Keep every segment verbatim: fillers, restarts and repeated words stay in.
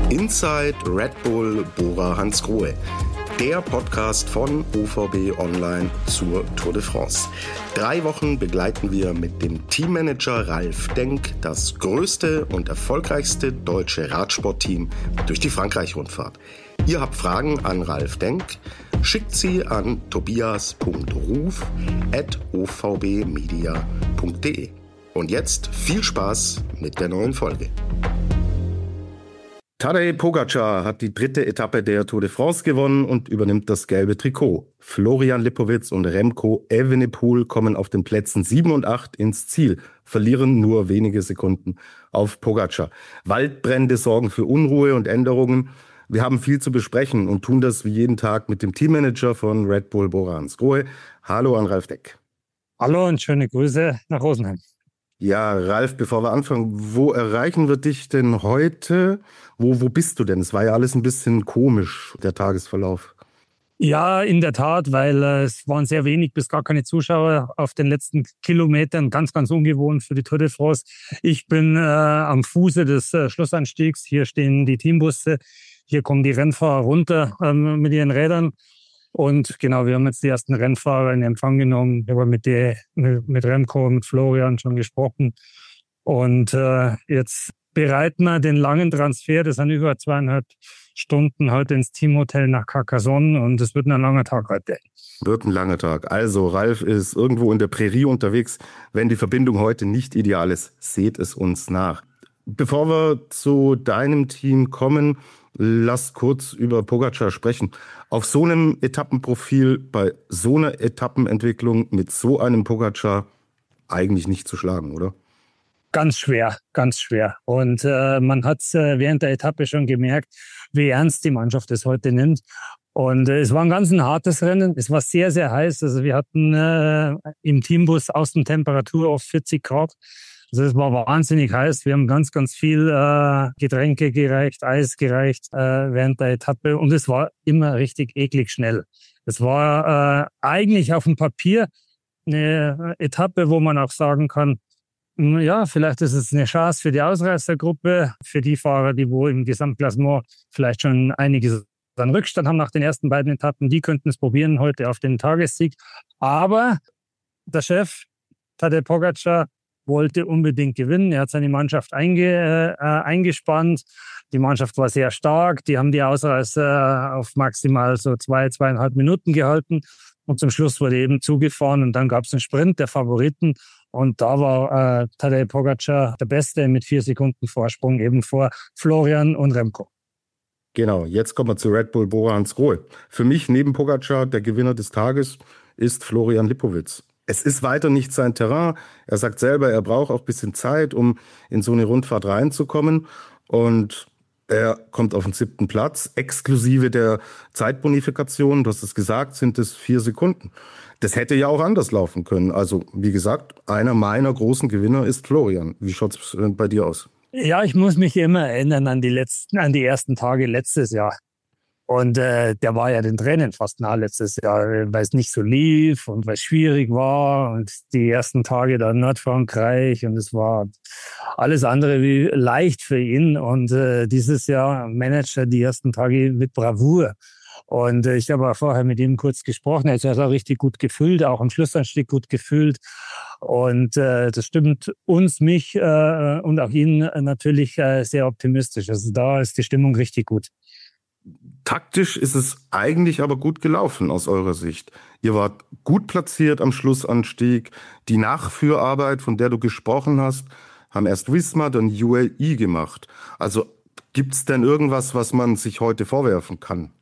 Inside Red Bull Bora Hansgrohe, der Podcast von O V B Online zur Tour de France. Drei Wochen begleiten wir mit dem Teammanager Ralf Denk das größte und erfolgreichste deutsche Radsportteam durch die Frankreich-Rundfahrt. Ihr habt Fragen an Ralf Denk? Schickt sie an tobias punkt ruf at o v b media punkt d e. Und jetzt viel Spaß mit der neuen Folge. Tadej Pogačar hat die dritte Etappe der Tour de France gewonnen und übernimmt das gelbe Trikot. Florian Lipowitz und Remco Evenepoel kommen auf den Plätzen sieben und acht ins Ziel, verlieren nur wenige Sekunden auf Pogačar. Waldbrände sorgen für Unruhe und Änderungen. Wir haben viel zu besprechen und tun das wie jeden Tag mit dem Teammanager von Red Bull Bora Hansgrohe. Hallo an Ralf Denk. Hallo und schöne Grüße nach Rosenheim. Ja, Ralf, bevor wir anfangen, wo erreichen wir dich denn heute? Wo, wo bist du denn? Es war ja alles ein bisschen komisch, der Tagesverlauf. Ja, in der Tat, weil äh, es waren sehr wenig bis gar keine Zuschauer auf den letzten Kilometern. Ganz, ganz ungewohnt für die Tour de France. Ich bin äh, am Fuße des äh, Schlussanstiegs. Hier stehen die Teambusse. Hier kommen die Rennfahrer runter ähm, mit ihren Rädern. Und genau, wir haben jetzt die ersten Rennfahrer in Empfang genommen. Wir haben mit, die, mit, mit Remco, mit Florian schon gesprochen. Und äh, jetzt bereiten wir den langen Transfer, das sind über zweieinhalb Stunden, heute ins Teamhotel nach Carcassonne. Und es wird ein langer Tag heute. Wird ein langer Tag. Also Ralf ist irgendwo in der Prärie unterwegs. Wenn die Verbindung heute nicht ideal ist, seht es uns nach. Bevor wir zu deinem Team kommen, lass kurz über Pogačar sprechen. Auf so einem Etappenprofil, bei so einer Etappenentwicklung mit so einem Pogačar eigentlich nicht zu schlagen, oder? Ganz schwer, ganz schwer. Und äh, man hat es äh, während der Etappe schon gemerkt, wie ernst die Mannschaft es heute nimmt. Und äh, es war ein ganz ein hartes Rennen. Es war sehr, sehr heiß. Also wir hatten äh, im Teambus Außentemperatur auf vierzig Grad. Also es war wahnsinnig heiß. Wir haben ganz, ganz viel äh, Getränke gereicht, Eis gereicht äh, während der Etappe. Und es war immer richtig eklig schnell. Es war äh, eigentlich auf dem Papier eine Etappe, wo man auch sagen kann, ja, vielleicht ist es eine Chance für die Ausreißergruppe, für die Fahrer, die wo im Gesamtklassement vielleicht schon einiges an Rückstand haben nach den ersten beiden Etappen. Die könnten es probieren heute auf den Tagessieg. Aber der Chef, Tadej Pogačar, wollte unbedingt gewinnen. Er hat seine Mannschaft einge, äh, eingespannt. Die Mannschaft war sehr stark. Die haben die Ausreißer auf maximal so zwei, zweieinhalb Minuten gehalten. Und zum Schluss wurde eben zugefahren und dann gab es einen Sprint der Favoriten. Und da war äh, Tadej Pogačar der Beste mit vier Sekunden Vorsprung eben vor Florian und Remco. Genau, jetzt kommen wir zu Red Bull Bora Hansgrohe. Für mich neben Pogačar der Gewinner des Tages ist Florian Lipowitz. Es ist weiter nicht sein Terrain. Er sagt selber, er braucht auch ein bisschen Zeit, um in so eine Rundfahrt reinzukommen. Und er kommt auf den siebten Platz. Exklusive der Zeitbonifikation, du hast es gesagt, sind es vier Sekunden. Das hätte ja auch anders laufen können. Also, wie gesagt, einer meiner großen Gewinner ist Florian. Wie schaut es bei dir aus? Ja, ich muss mich immer erinnern an die letzten, an die ersten Tage letztes Jahr. Und äh, der war ja den Tränen fast nah letztes Jahr, weil es nicht so lief und weil es schwierig war. Und die ersten Tage da in Nordfrankreich und es war alles andere wie leicht für ihn. Und äh, dieses Jahr managt er die ersten Tage mit Bravour. Und äh, ich habe auch vorher mit ihm kurz gesprochen. Er ist ja auch richtig gut gefühlt, auch am Schlussanstieg gut gefühlt. Und äh, das stimmt uns, mich äh, und auch ihn natürlich äh, sehr optimistisch. Also da ist die Stimmung richtig gut. Taktisch ist es eigentlich aber gut gelaufen aus eurer Sicht. Ihr wart gut platziert am Schlussanstieg. Die Nachführarbeit, von der du gesprochen hast, haben erst Visma, dann U A E gemacht. Also gibt es denn irgendwas, was man sich heute vorwerfen kann?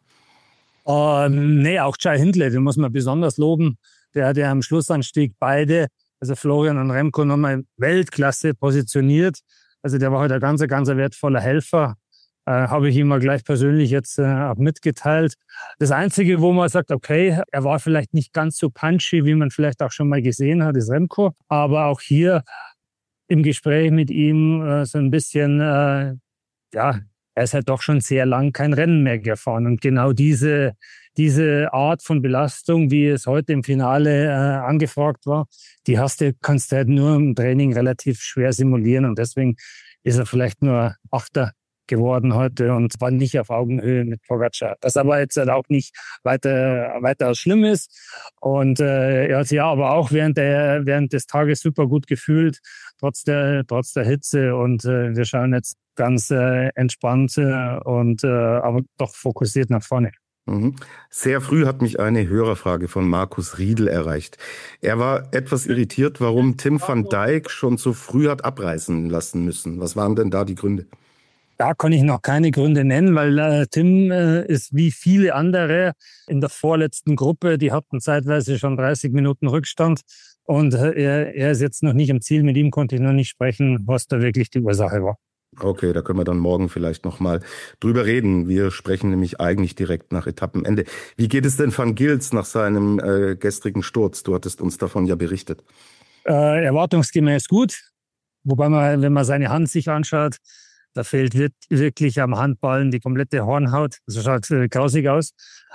Ähm, nee, auch Jai Hindley, den muss man besonders loben. Der hat ja am Schlussanstieg beide, also Florian und Remco, nochmal Weltklasse positioniert. Also der war heute ein ganz, ganz wertvoller Helfer. Äh, habe ich ihm mal gleich persönlich jetzt äh, auch mitgeteilt. Das Einzige, wo man sagt, okay, er war vielleicht nicht ganz so punchy, wie man vielleicht auch schon mal gesehen hat, ist Remco. Aber auch hier im Gespräch mit ihm äh, so ein bisschen, äh, ja, er ist halt doch schon sehr lang kein Rennen mehr gefahren. Und genau diese, diese Art von Belastung, wie es heute im Finale äh, angefragt war, die hast du, kannst du halt nur im Training relativ schwer simulieren. Und deswegen ist er vielleicht nur Achter geworden heute und war nicht auf Augenhöhe mit Pogačar. Das aber jetzt halt auch nicht weiter, weiter schlimm ist. Und äh, er hat sich ja aber auch während, der, während des Tages super gut gefühlt, trotz der, trotz der Hitze. Und äh, wir schauen jetzt ganz äh, entspannt äh, und äh, aber doch fokussiert nach vorne. Sehr früh hat mich eine Hörerfrage von Markus Riedel erreicht. Er war etwas irritiert, warum Tim van Dijk schon so früh hat abreißen lassen müssen. Was waren denn da die Gründe? Da kann ich noch keine Gründe nennen, weil äh, Tim äh, ist wie viele andere in der vorletzten Gruppe. Die hatten zeitweise schon dreißig Minuten Rückstand und äh, er, er ist jetzt noch nicht im Ziel. Mit ihm konnte ich noch nicht sprechen, was da wirklich die Ursache war. Okay, da können wir dann morgen vielleicht nochmal drüber reden. Wir sprechen nämlich eigentlich direkt nach Etappenende. Wie geht es denn Van Gils nach seinem äh, gestrigen Sturz? Du hattest uns davon ja berichtet. Äh, erwartungsgemäß gut. Wobei man, wenn man seine Hand sich anschaut, da fehlt wirklich am Handballen die komplette Hornhaut. Das schaut äh, grausig aus.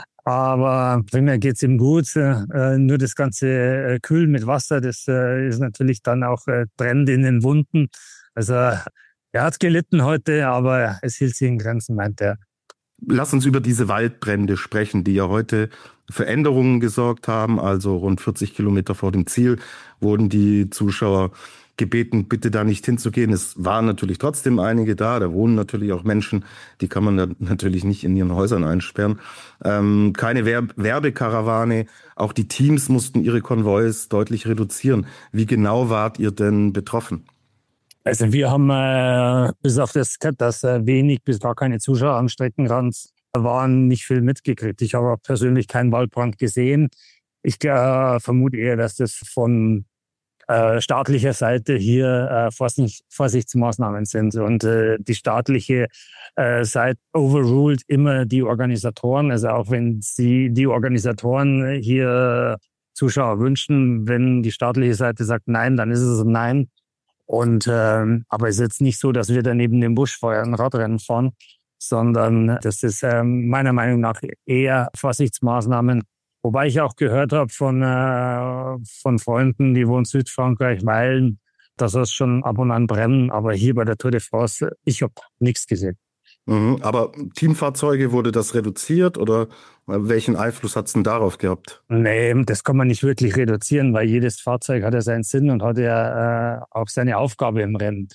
Aber primär geht's ihm gut. Äh, nur das ganze äh, Kühlen mit Wasser, das äh, ist natürlich dann auch äh, brennend in den Wunden. Also er hat gelitten heute, aber es hielt sich in Grenzen, meint er. Lass uns über diese Waldbrände sprechen, die ja heute für Änderungen gesorgt haben. Also rund vierzig Kilometer vor dem Ziel wurden die Zuschauer gebeten, bitte da nicht hinzugehen. Es waren natürlich trotzdem einige da. Da wohnen natürlich auch Menschen, die kann man dann natürlich nicht in ihren Häusern einsperren. Ähm, keine Werb- Werbekarawane. Auch die Teams mussten ihre Konvois deutlich reduzieren. Wie genau wart ihr denn betroffen? Also wir haben äh, bis auf das, dass äh, wenig bis gar keine Zuschauer am Streckenrand waren, nicht viel mitgekriegt. Ich habe persönlich keinen Waldbrand gesehen. Ich äh, vermute eher, dass das von äh, staatlicher Seite hier äh, Vorsicht, Vorsichtsmaßnahmen sind. Und äh, die staatliche äh, Seite overruled immer die Organisatoren. Also auch wenn sie die Organisatoren hier Zuschauer wünschen, wenn die staatliche Seite sagt Nein, dann ist es ein Nein. Und ähm, aber es ist jetzt nicht so, dass wir da neben dem Buschfeuer ein Radrennen fahren, sondern das ist ähm, meiner Meinung nach eher Vorsichtsmaßnahmen. Wobei ich auch gehört habe von äh, von Freunden, die wohnen in Südfrankreich, weil das ist schon ab und an brennen. Aber hier bei der Tour de France, ich habe nichts gesehen. Mhm, aber Teamfahrzeuge, wurde das reduziert oder welchen Einfluss hat es denn darauf gehabt? Nee, das kann man nicht wirklich reduzieren, weil jedes Fahrzeug hat ja seinen Sinn und hat ja äh, auch seine Aufgabe im Rennen.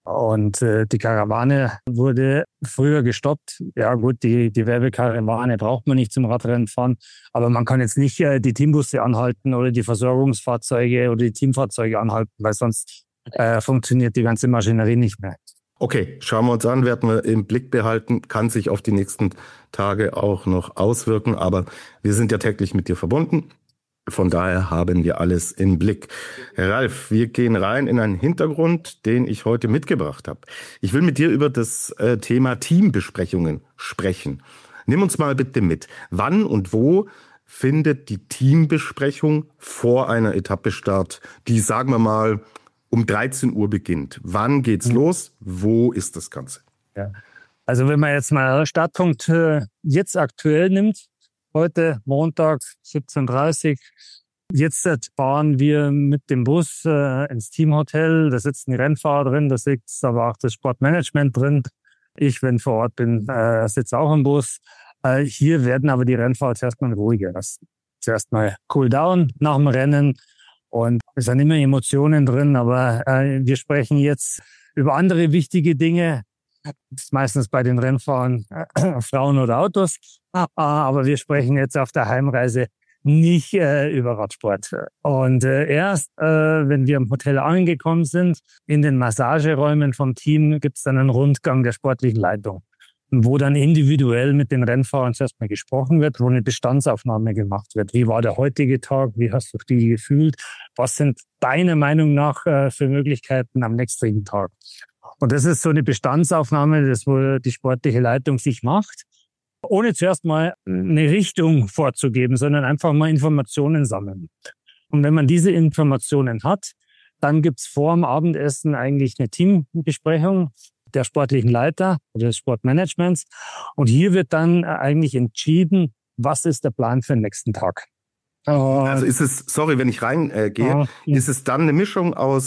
Und äh, die Karawane wurde früher gestoppt. Ja gut, die, die Werbekarawane braucht man nicht zum Radrennen fahren, aber man kann jetzt nicht äh, die Teambusse anhalten oder die Versorgungsfahrzeuge oder die Teamfahrzeuge anhalten, weil sonst äh, funktioniert die ganze Maschinerie nicht mehr. Okay, schauen wir uns an, werden wir im Blick behalten, kann sich auf die nächsten Tage auch noch auswirken, aber wir sind ja täglich mit dir verbunden, von daher haben wir alles im Blick. Herr Ralf, wir gehen rein in einen Hintergrund, den ich heute mitgebracht habe. Ich will mit dir über das äh, Thema Teambesprechungen sprechen. Nimm uns mal bitte mit, wann und wo findet die Teambesprechung vor einer Etappe statt, die, sagen wir mal, um dreizehn Uhr beginnt. Wann geht's mhm. los? Wo ist das Ganze? Ja. Also wenn man jetzt mal Startpunkt äh, jetzt aktuell nimmt, heute Montag siebzehn Uhr dreißig, jetzt fahren wir mit dem Bus äh, ins Teamhotel. Da sitzen die Rennfahrer drin, da sitzt aber auch das Sportmanagement drin. Ich, wenn vor Ort bin, äh, sitze auch im Bus. Äh, hier werden aber die Rennfahrer zuerst mal ruhiger lassen. Zuerst mal Cool Down nach dem Rennen. Und es sind immer Emotionen drin, aber äh, wir sprechen jetzt über andere wichtige Dinge, meistens bei den Rennfahrern äh, Frauen oder Autos, aber wir sprechen jetzt auf der Heimreise nicht äh, über Radsport. Und äh, erst, äh, wenn wir im Hotel angekommen sind, in den Massageräumen vom Team, gibt es dann einen Rundgang der sportlichen Leitung, wo dann individuell mit den Rennfahrern zuerst mal gesprochen wird, wo eine Bestandsaufnahme gemacht wird. Wie war der heutige Tag? Wie hast du dich gefühlt? Was sind deiner Meinung nach äh, für Möglichkeiten am nächsten Tag? Und das ist so eine Bestandsaufnahme, das wo die sportliche Leitung sich macht, ohne zuerst mal eine Richtung vorzugeben, sondern einfach mal Informationen sammeln. Und wenn man diese Informationen hat, dann gibt's vor dem Abendessen eigentlich eine Teambesprechung der sportlichen Leiter oder des Sportmanagements. Und hier wird dann eigentlich entschieden, was ist der Plan für den nächsten Tag. Also ist es, sorry, wenn ich reingehe, äh, ist es dann eine Mischung aus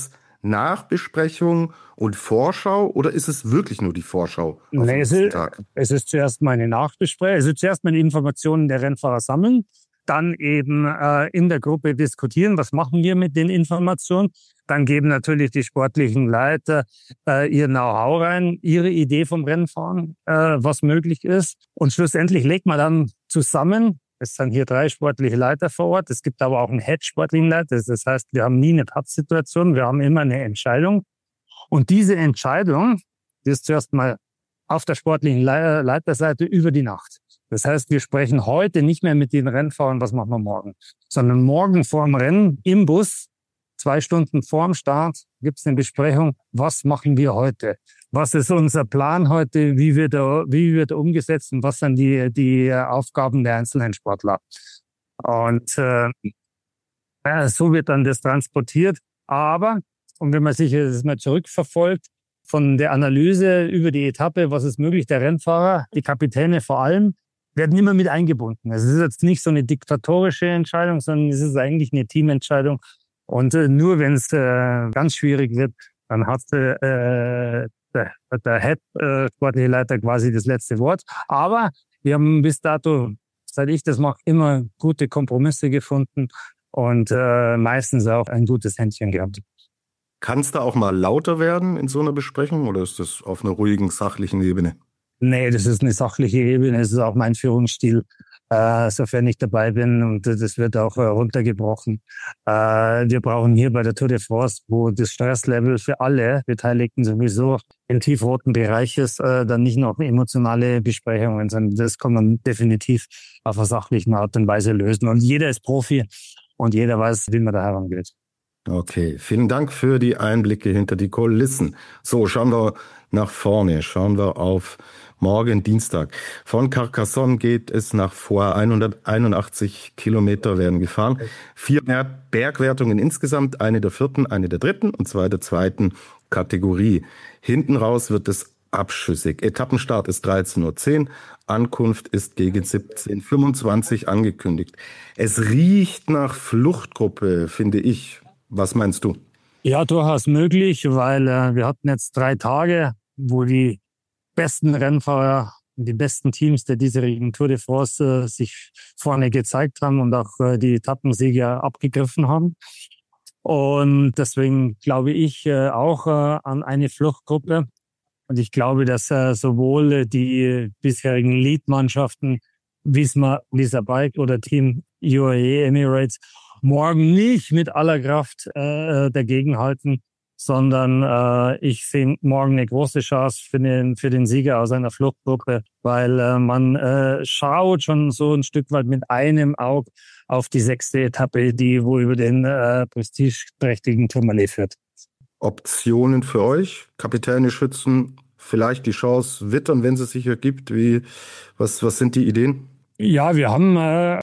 Nachbesprechung und Vorschau oder ist es wirklich nur die Vorschau auf Nee, den es, nächsten ist, Tag? es ist zuerst mal eine Nachbesprechung, also zuerst mal die Informationen der Rennfahrer sammeln, dann eben äh, in der Gruppe diskutieren, was machen wir mit den Informationen. Dann geben natürlich die sportlichen Leiter äh, ihr Know-how rein, ihre Idee vom Rennfahren, äh, was möglich ist. Und schlussendlich legt man dann zusammen, es sind hier drei sportliche Leiter vor Ort, es gibt aber auch einen Head-sportlichen Leiter, das heißt, wir haben nie eine Pattsituation, wir haben immer eine Entscheidung. Und diese Entscheidung, die ist zuerst mal auf der sportlichen Leiterseite über die Nacht. Das heißt, wir sprechen heute nicht mehr mit den Rennfahrern, was machen wir morgen, sondern morgen vor dem Rennen im Bus, zwei Stunden vor dem Start, gibt es eine Besprechung, was machen wir heute? Was ist unser Plan heute? Wie wird er, wie wird er umgesetzt und was sind die, die Aufgaben der einzelnen Sportler? Und äh, ja, so wird dann das transportiert. Aber, und wenn man sich das mal zurückverfolgt, von der Analyse über die Etappe, was ist möglich, der Rennfahrer, die Kapitäne vor allem, werden immer mit eingebunden. Es ist jetzt nicht so eine diktatorische Entscheidung, sondern es ist eigentlich eine Teamentscheidung. Und äh, nur wenn es äh, ganz schwierig wird, dann hat äh, der, der Head äh, sportliche Leiter quasi das letzte Wort. Aber wir haben bis dato, seit ich das mache, immer gute Kompromisse gefunden und äh, meistens auch ein gutes Händchen gehabt. Kann es da auch mal lauter werden in so einer Besprechung oder ist das auf einer ruhigen, sachlichen Ebene? Nee, das ist eine sachliche Ebene. Das ist auch mein Führungsstil, äh, sofern ich dabei bin. Und das wird auch äh, runtergebrochen. Äh, wir brauchen hier bei der Tour de France, wo das Stresslevel für alle Beteiligten sowieso im tiefroten Bereich ist, äh, dann nicht noch emotionale Besprechungen, sondern das kann man definitiv auf einer sachlichen Art und Weise lösen. Und jeder ist Profi und jeder weiß, wie man da herangeht. Okay, vielen Dank für die Einblicke hinter die Kulissen. So, schauen wir nach vorne, schauen wir auf morgen Dienstag. Von Carcassonne geht es nach Foix. hunderteinundachtzig Kilometer werden gefahren. Vier Bergwertungen insgesamt, eine der vierten, eine der dritten und zwei der zweiten Kategorie. Hinten raus wird es abschüssig. Etappenstart ist dreizehn Uhr zehn, Ankunft ist gegen siebzehn Uhr fünfundzwanzig angekündigt. Es riecht nach Fluchtgruppe, finde ich. Was meinst du? Ja, durchaus möglich, weil äh, wir hatten jetzt drei Tage, wo die besten Rennfahrer, die besten Teams der diesjährigen Tour de France äh, sich vorne gezeigt haben und auch äh, die Etappensieger abgegriffen haben. Und deswegen glaube ich äh, auch äh, an eine Fluchtgruppe. Und ich glaube, dass äh, sowohl die bisherigen Lead-Mannschaften Visma, Lisa Bike oder Team U A E Emirates morgen nicht mit aller Kraft äh, dagegenhalten, sondern äh, ich sehe morgen eine große Chance für den, für den Sieger aus einer Fluchtgruppe, weil äh, man äh, schaut schon so ein Stück weit mit einem Auge auf die sechste Etappe, die wohl über den äh, prestigeträchtigen Tourmalet führt. Optionen für euch, Kapitäne schützen, vielleicht die Chance wittern, wenn es sich ergibt. Wie, was, was sind die Ideen? Ja, wir haben äh,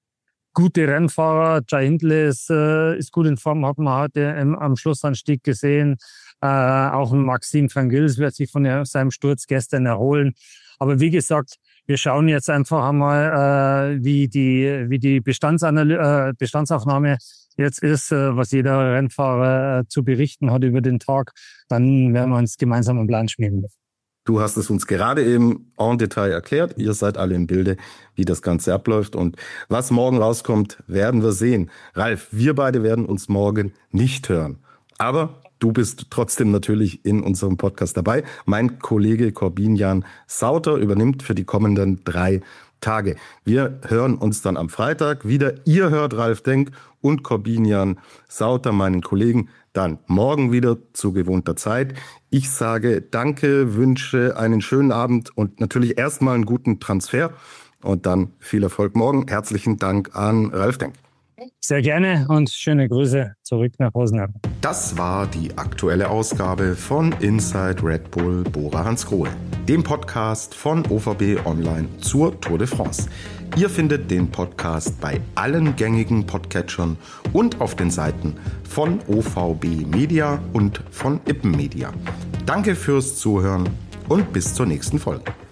gute Rennfahrer. Jai Hindley ist, äh, ist gut in Form, hat man heute im, am Schlussanstieg gesehen. Äh, auch Maxime van Gils wird sich von der, seinem Sturz gestern erholen. Aber wie gesagt, wir schauen jetzt einfach einmal, äh, wie die, wie die Bestandsanaly- äh, Bestandsaufnahme jetzt ist, äh, was jeder Rennfahrer äh, zu berichten hat über den Tag. Dann werden wir uns gemeinsam einen Plan schmieden. Du hast es uns gerade eben en Detail erklärt. Ihr seid alle im Bilde, wie das Ganze abläuft. Und was morgen rauskommt, werden wir sehen. Ralf, wir beide werden uns morgen nicht hören. Aber du bist trotzdem natürlich in unserem Podcast dabei. Mein Kollege Corbinian Sauter übernimmt für die kommenden drei Tage. Wir hören uns dann am Freitag wieder. Ihr hört Ralf Denk und Corbinian Sauter, meinen Kollegen, dann morgen wieder zu gewohnter Zeit. Ich sage danke, wünsche einen schönen Abend und natürlich erstmal einen guten Transfer und dann viel Erfolg morgen. Herzlichen Dank an Ralf Denk. Sehr gerne und schöne Grüße zurück nach Rosenheim. Das war die aktuelle Ausgabe von Inside Red Bull Bora-Hansgrohe, dem Podcast von O V B Online zur Tour de France. Ihr findet den Podcast bei allen gängigen Podcatchern und auf den Seiten von O V B Media und von Ippen Media. Danke fürs Zuhören und bis zur nächsten Folge.